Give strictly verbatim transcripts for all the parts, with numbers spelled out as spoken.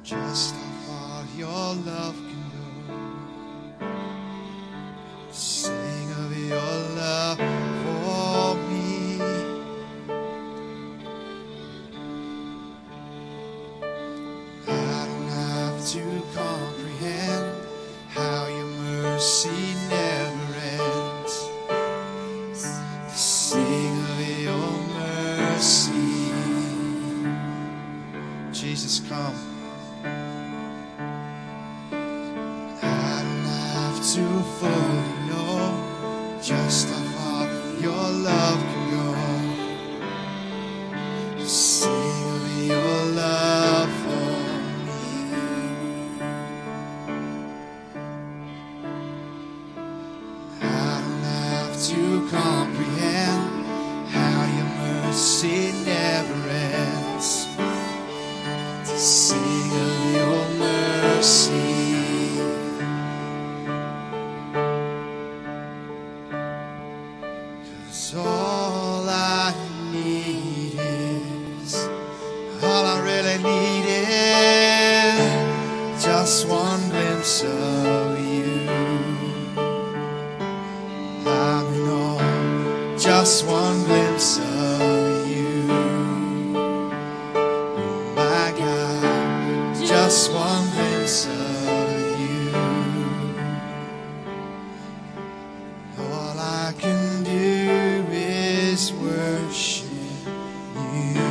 just how far your love can go. Sing of your love for me. I don't have to comprehend how your mercy never ends. Sing of your mercy. Jesus, come. I don't have to fully know just how far your love can go. Sing of your love for me. I don't have to comprehend how your mercy never ends. Sing of your mercy. 'Cause all I need is, all I really need is just one glimpse of you. I'm in awe, just one glimpse of you. Oh my God, just one glimpse of you. All I can do is worship you.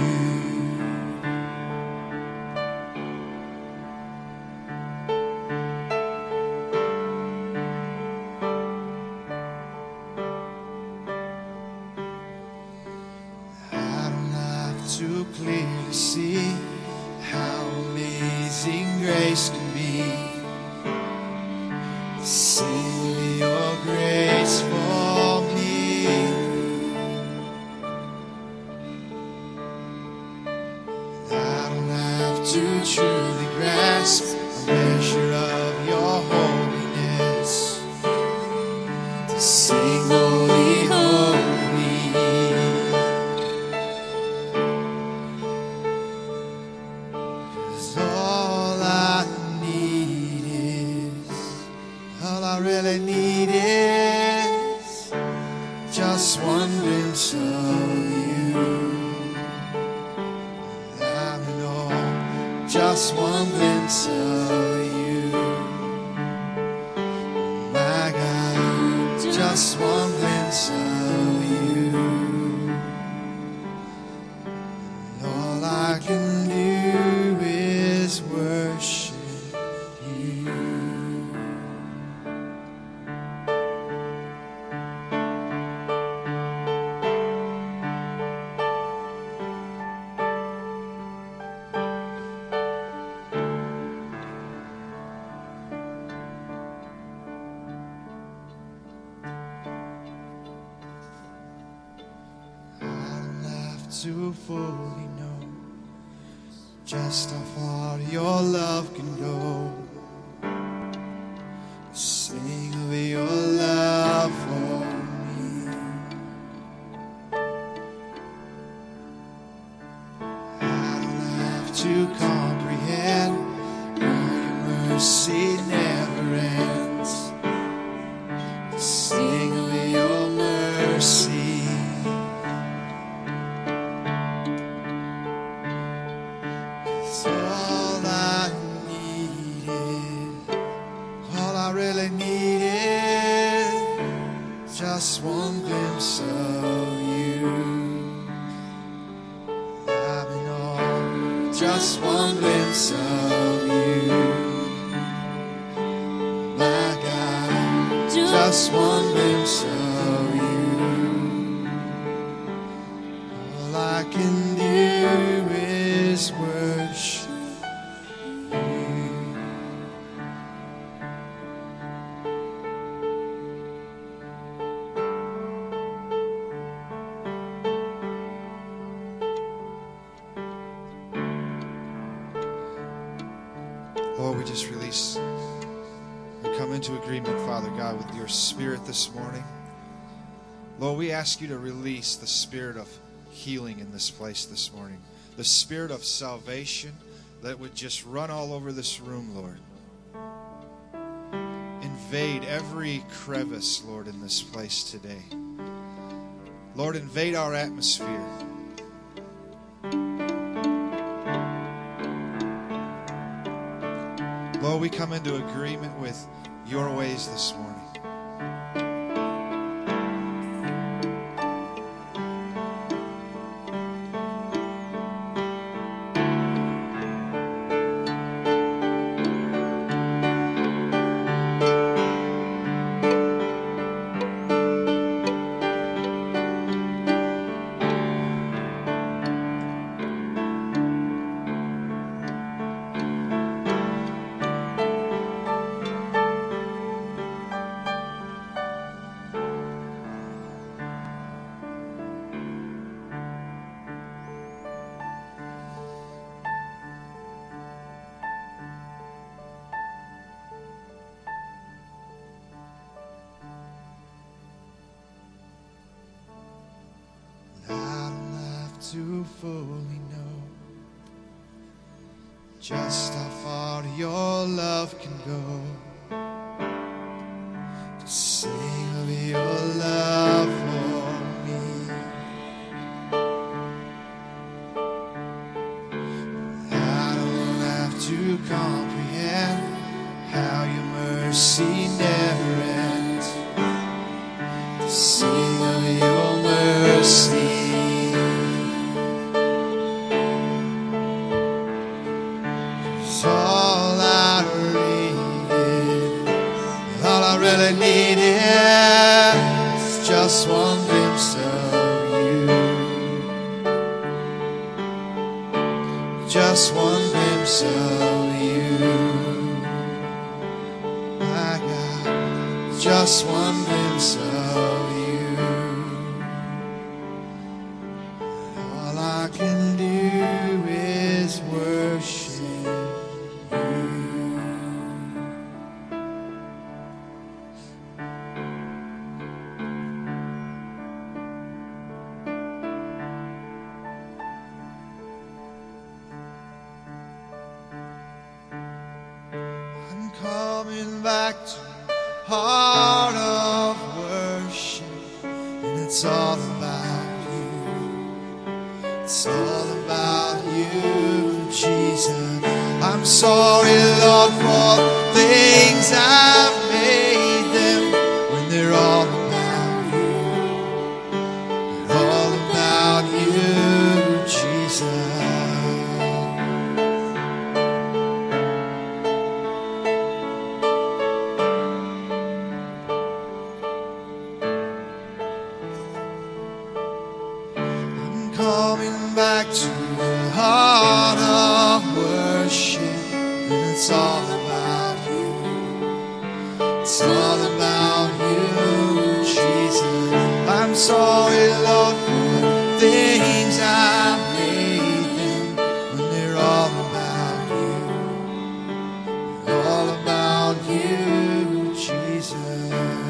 I don't have to clearly see how amazing grace can be. Sing your grace for me. I don't have to truly grasp a measure of your holiness to sing holy, holy. 'Cause all I need is, all I really need is just one glimpse of you. I'm in awe, just one glimpse of you. My God, just one glimpse of you. And all I can do is worship you. I don't have to fully know just how far your love can go. Sing of your love for me. I don't have to comprehend how your mercy never ends. Sing of your mercy. 'Cause all I need is, all I really need is just one glimpse of you. I'm in awe, just one glimpse of you. My God, just one glimpse of you. All I can do is worship you. Lord, we just release and come into agreement, Father God, with your Spirit this morning. Lord, we ask you to release the spirit of healing in this place this morning, the spirit of salvation, that would just run all over this room, Lord. Invade every crevice, Lord, in this place today. Lord, invade our atmosphere. Lord, we come into agreement with your ways this morning. To fully know just how far your love can go, to sing of your love for me. I don't have to comprehend how your mercy never ends, to sing of your mercy. All I needed, all I really needed is just one glimpse of you. Just one glimpse of you. My God, just one glimpse of you. All I can do is worship. Coming back to heart of worship, and it's all about you. It's all about you, Jesus. I'm sorry, Lord, for things I've made them when they're all about you. They're all about you, Jesus. Coming back to the heart of worship, and it's all about you. It's all about you, Jesus. I'm sorry, Lord, for things I've made them when they're all about you. They're all about you, Jesus.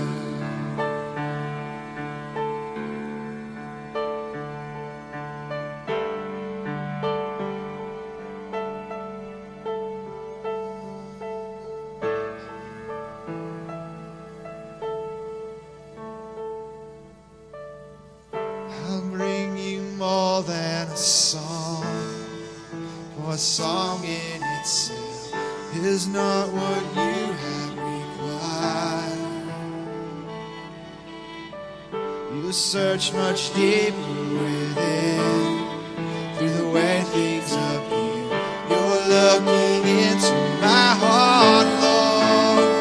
More than a song, for a song in itself is not what you have required. You search much deeper within, through the way things appear. You're looking into my heart, Lord.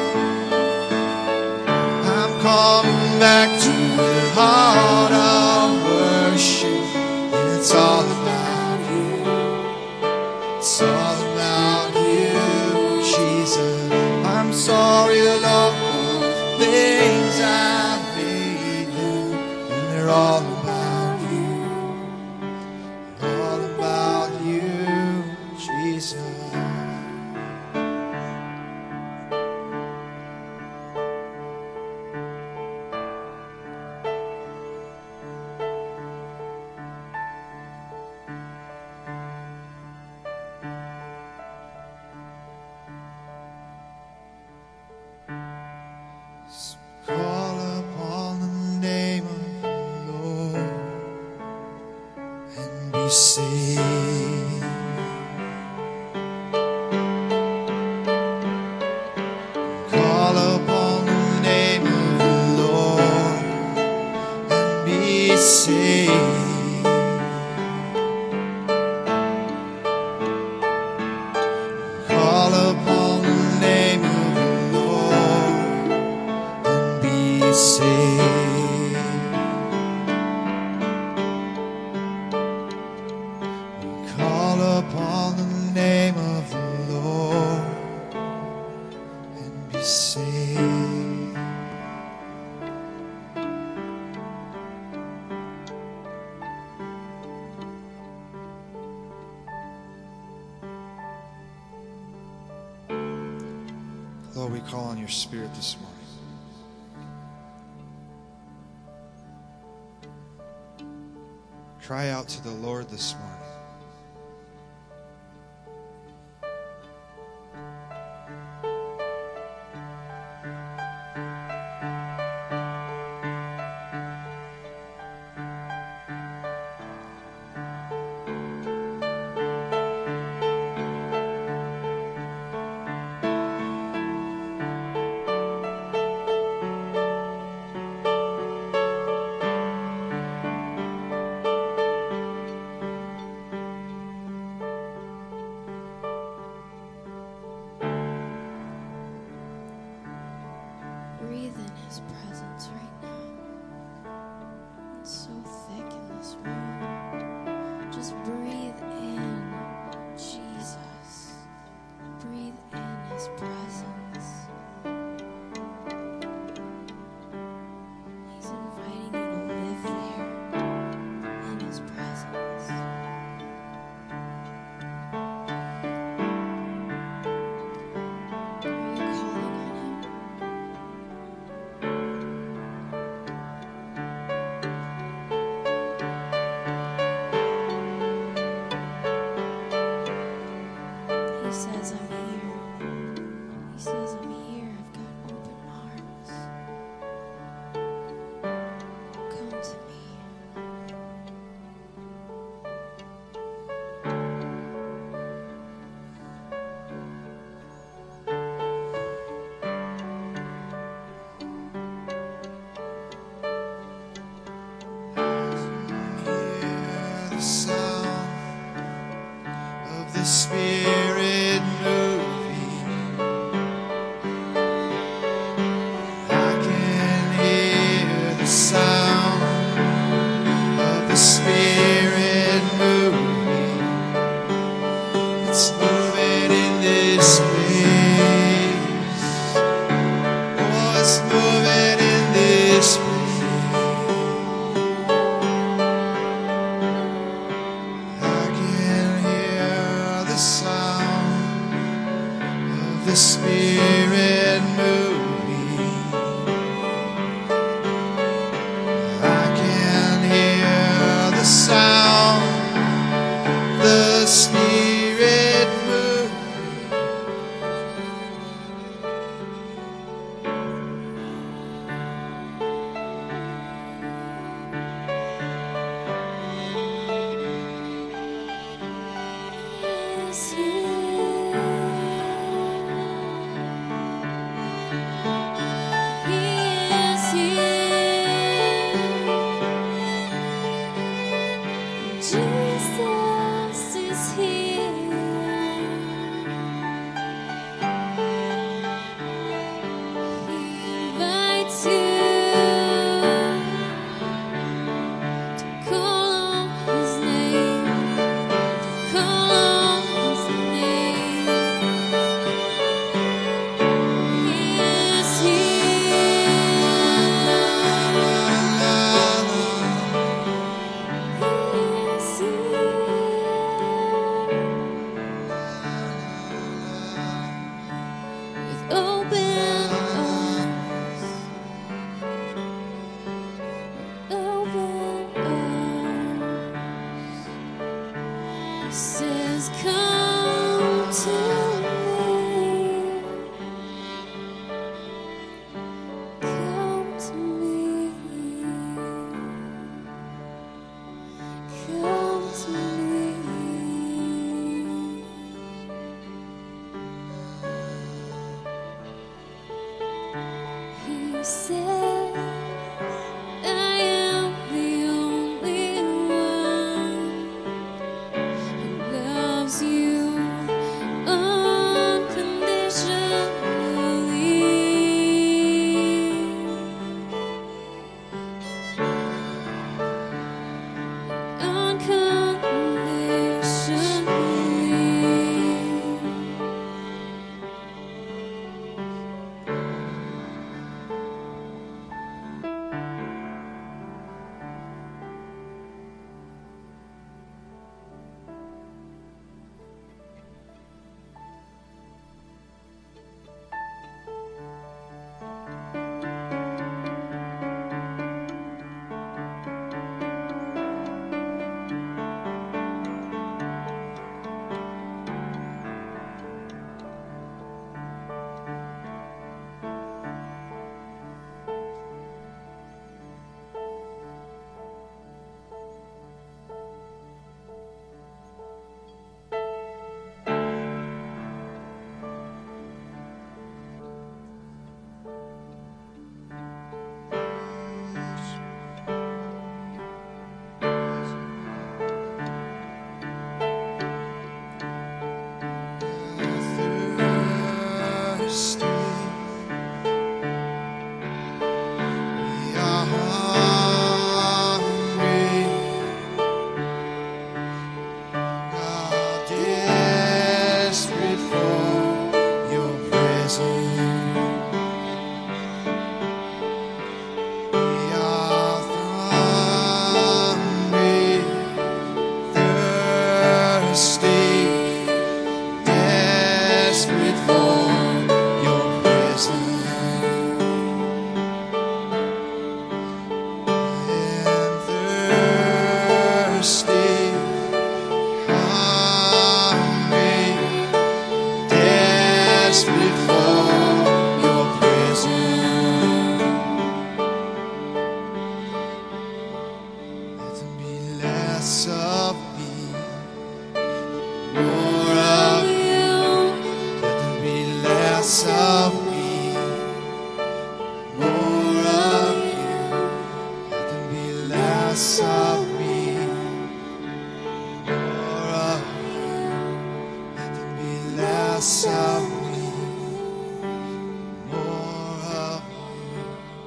I'm coming back to the heart of worship. It's all about you. It's all about you, Jesus. I'm sorry, Lord, for things I've made them, and they're all about you. They're all about you, Jesus. saved. Call upon the name of the Lord and be saved. Call upon the name of the Lord and be saved. Lord, we call on your Spirit this morning. Cry out to the Lord this morning. Breathe in his presence right now. It's so thick in this room. Just breathe in Jesus. Breathe in his presence. He's inviting you to live there in his presence. Are you calling on him? He says, I'm here. He says, I'm here. I've got open arms. Come to me. Hear the sound of the Spirit moving. I can hear the sound of the Spirit moving. It's moving in this place. Oh, it's moving in this place. I can hear the sound of the Spirit moving. I can hear the sound, the Spirit moving. Is here. He is here. Jesus is here. He invites you to call on his name. Call on his name. He is here. He is here. With open arms. Open arms. He says, come to me. Come to me. Come to me. He says, I am the only thirsty, hungry, desperate for your presence. Let there be less of me, more of you. Let there be less of me, more of you. Let there be less of me, more of you. Let there be less of me, more of you.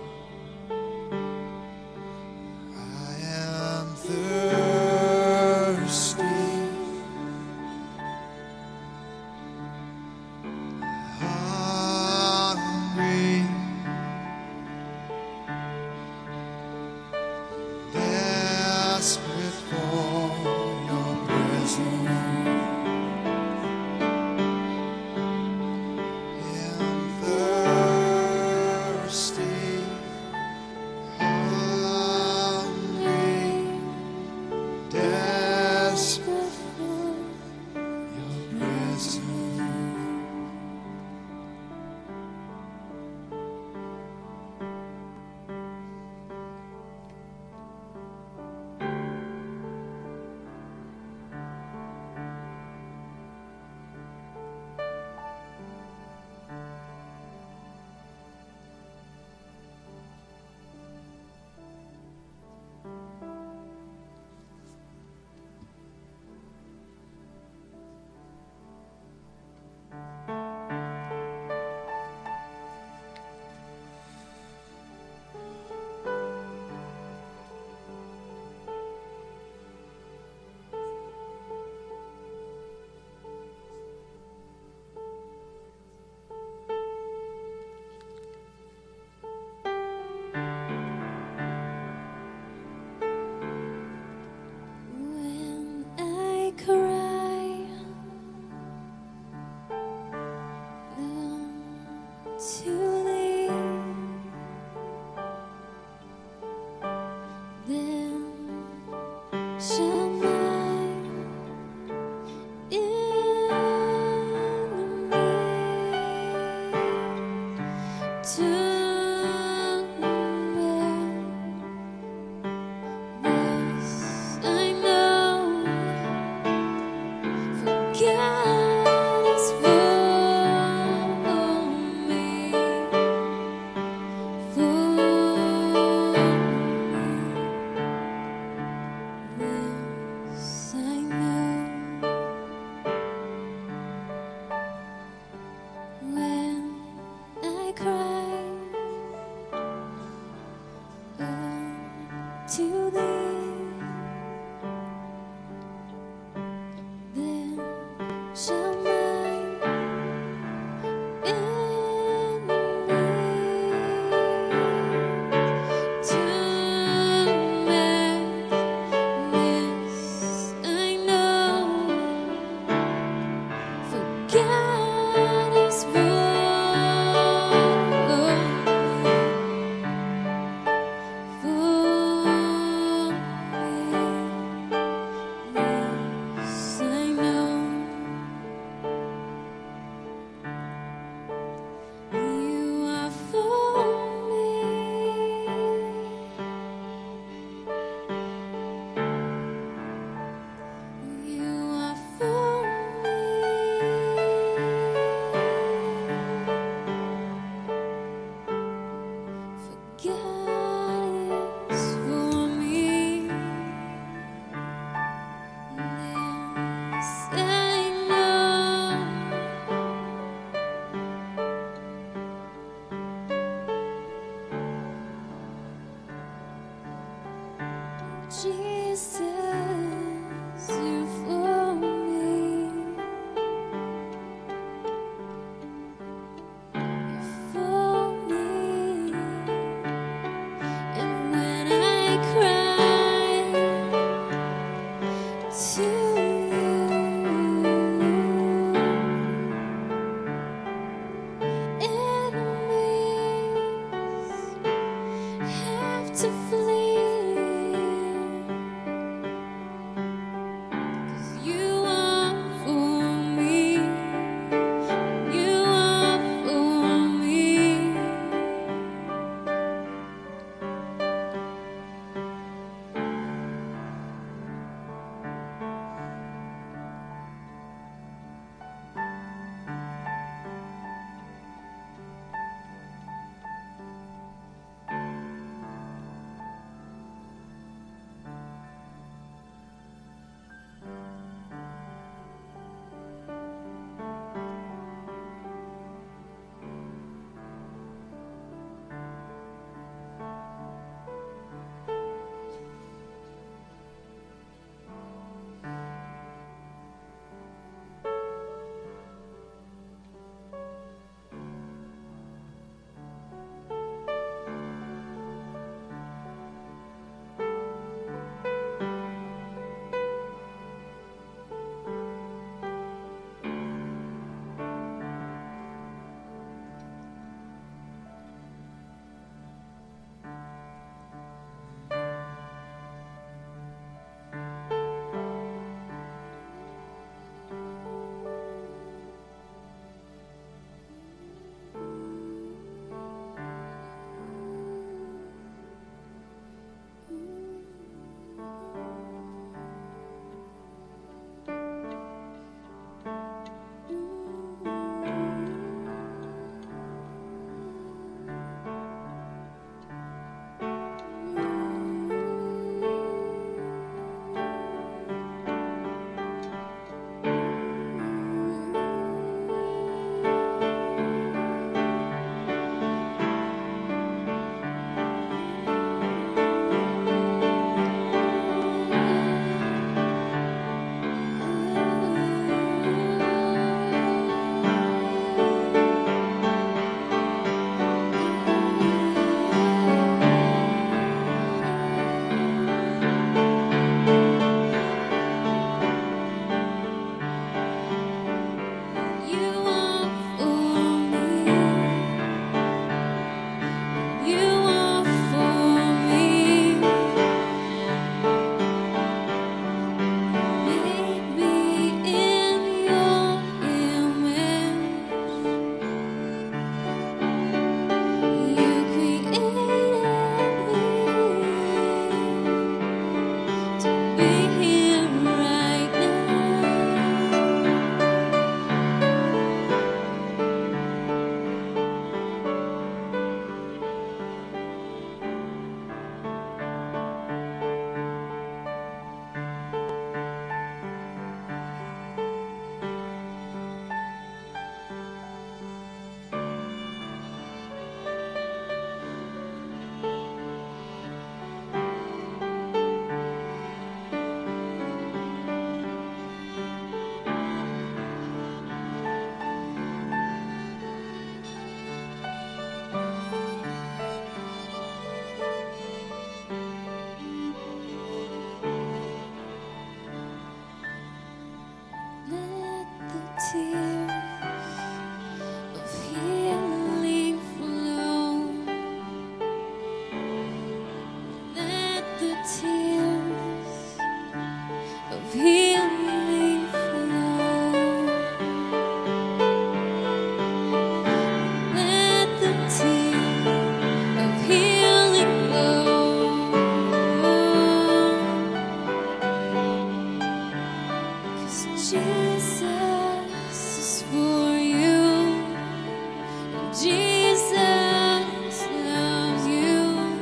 I am thirsty, hungry, desperate for your presence. Am thirsty, hungry, desperate for your presence. When I cry, long to leave, then shall my enemy turn back. This I know, for God is for me, for me. This I know. When I cry to thee, then shall my enemy turn back. This I know, for God is for me, for me. This I know. You are for me. You are for me. For God is for me. This I know. Jesus, you're for me. You're for me. And when I cry to you, enemies have to flee. tears of healing flow. Let the tears of healing flow. 'Cause Jesus is for you. Jesus loves you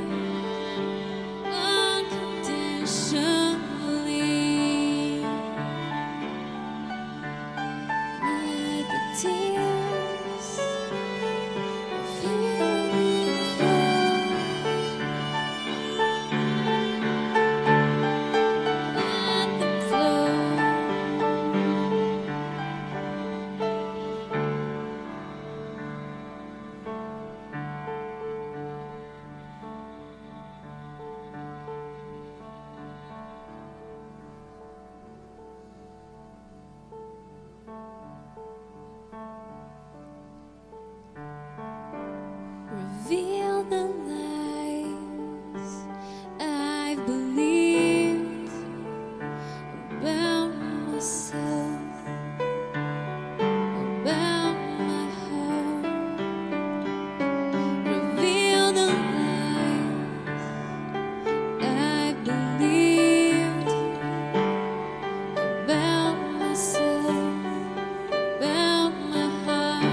unconditionally. Let the tears of healing flow. Let them flow. Reveal the lies I've believed about myself, about my heart. Reveal the lies I've believed about myself, about my heart.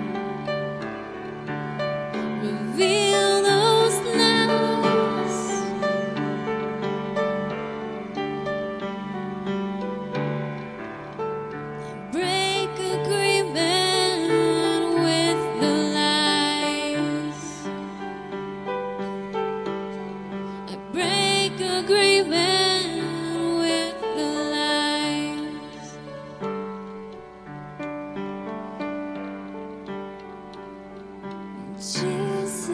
Reveal those lies. Break agreement with the lies. I break agreement with the lies. Jesus,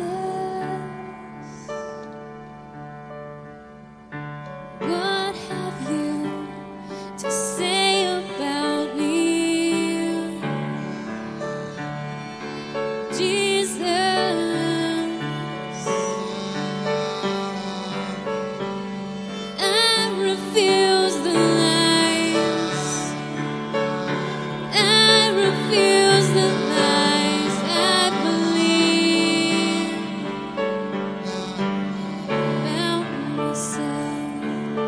what have you to say about me? Jesus, I refuse the lies. I refuse the lies I believe about myself.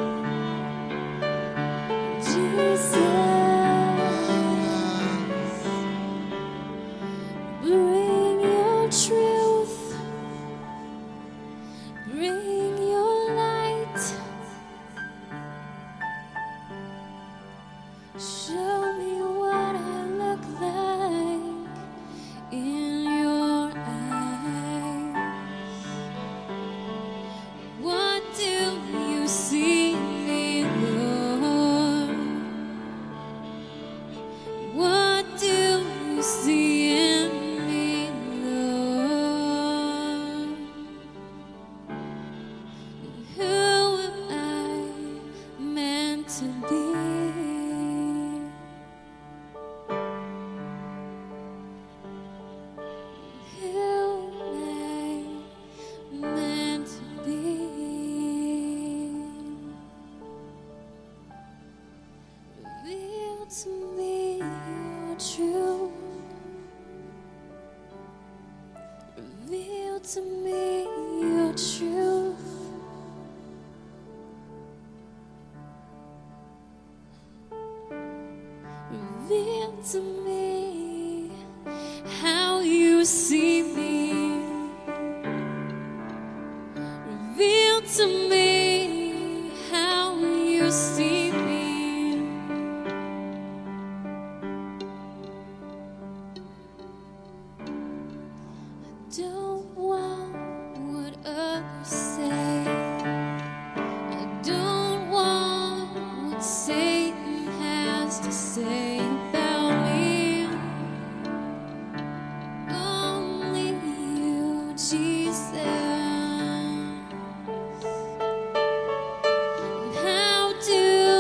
Jesus, bring your truth, bring your light. Show me what I look like in your eyes. What do you see me, Lord? What do you see in me, Lord? Who am I meant to be? Who am I meant to be? Reveal to me your truth. Reveal to me your truth. Reveal to me how you see me. Reveal to me how you see me. I don't want what others say. I don't want what Satan has to say about me. Only you, Jesus. How do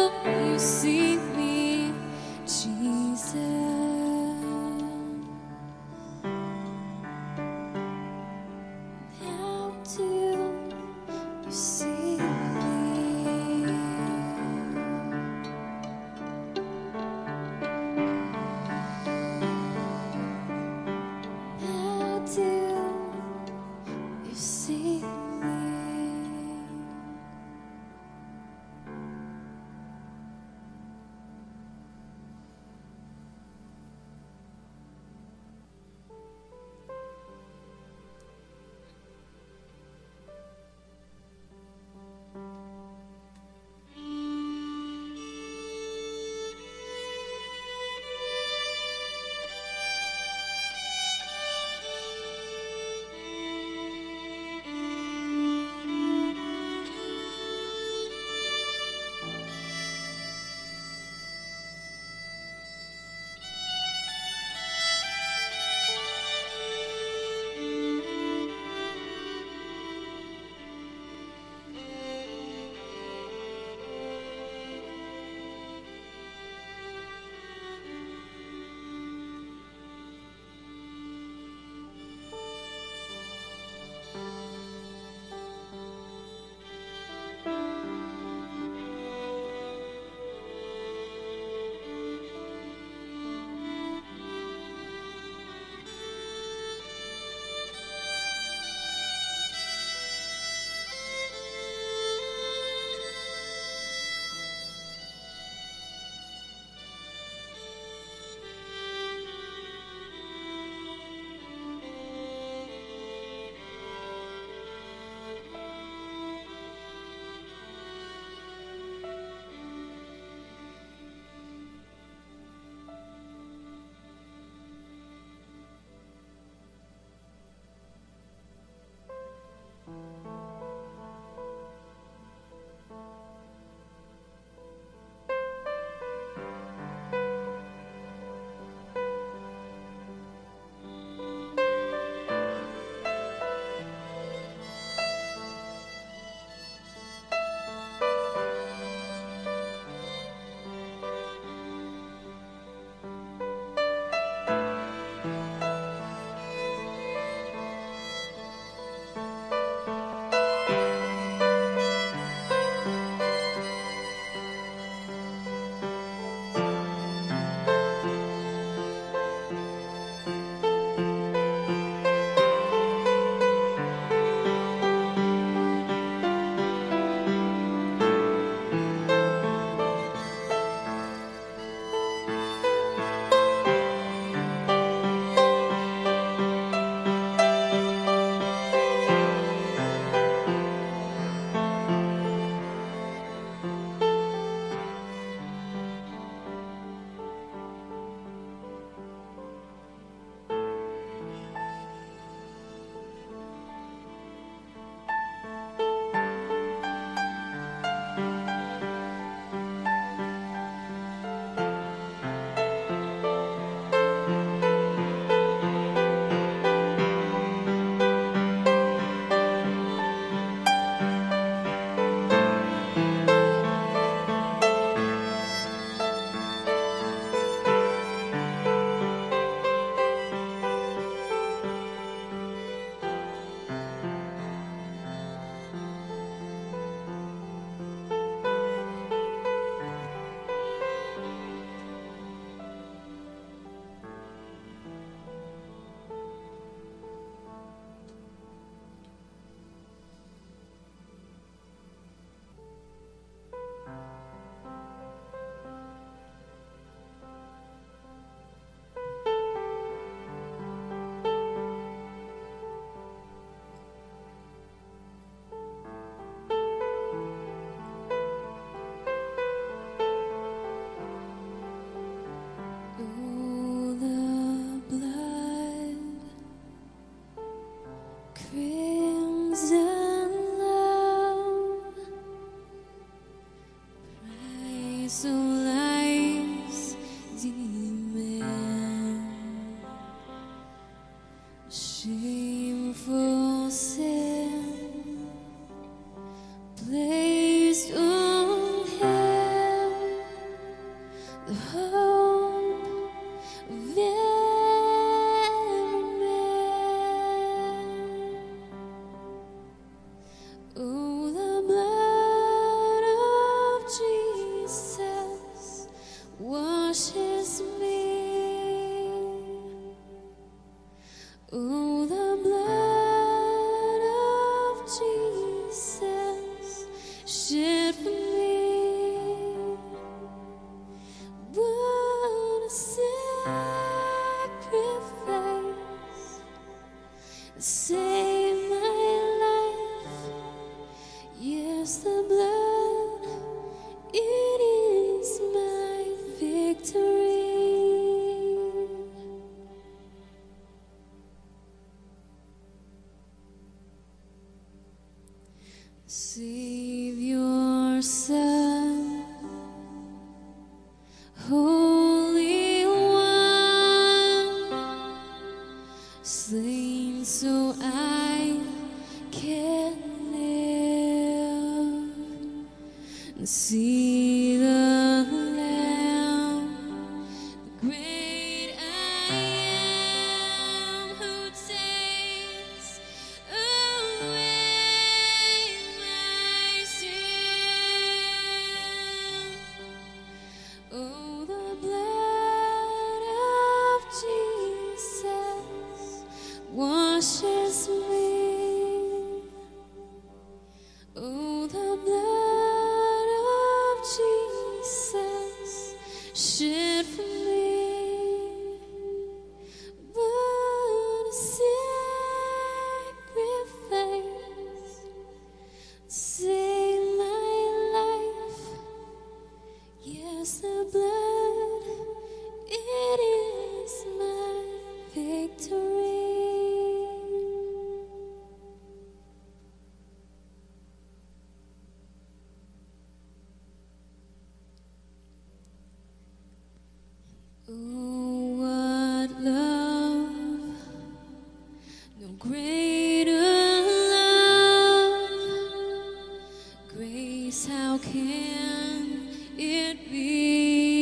so life's demand. Shameful sin placed on him the hope of every man. Oh, the blood of Jesus washes me. Oh, the blood of Jesus shed for me. What a sacrifice to save my life. Yes, the blood, it is my victory. Savior, Son, Holy One, slain so I can live and see the Lamb, the great I am, who takes away my sin. Oh, the blood of Jesus washes me. Oh, the blood of Jesus shed for me. What a sacrifice to save my life. Yes, the blood, it is my victory. Oh, what love, no greater love, grace, how can it be?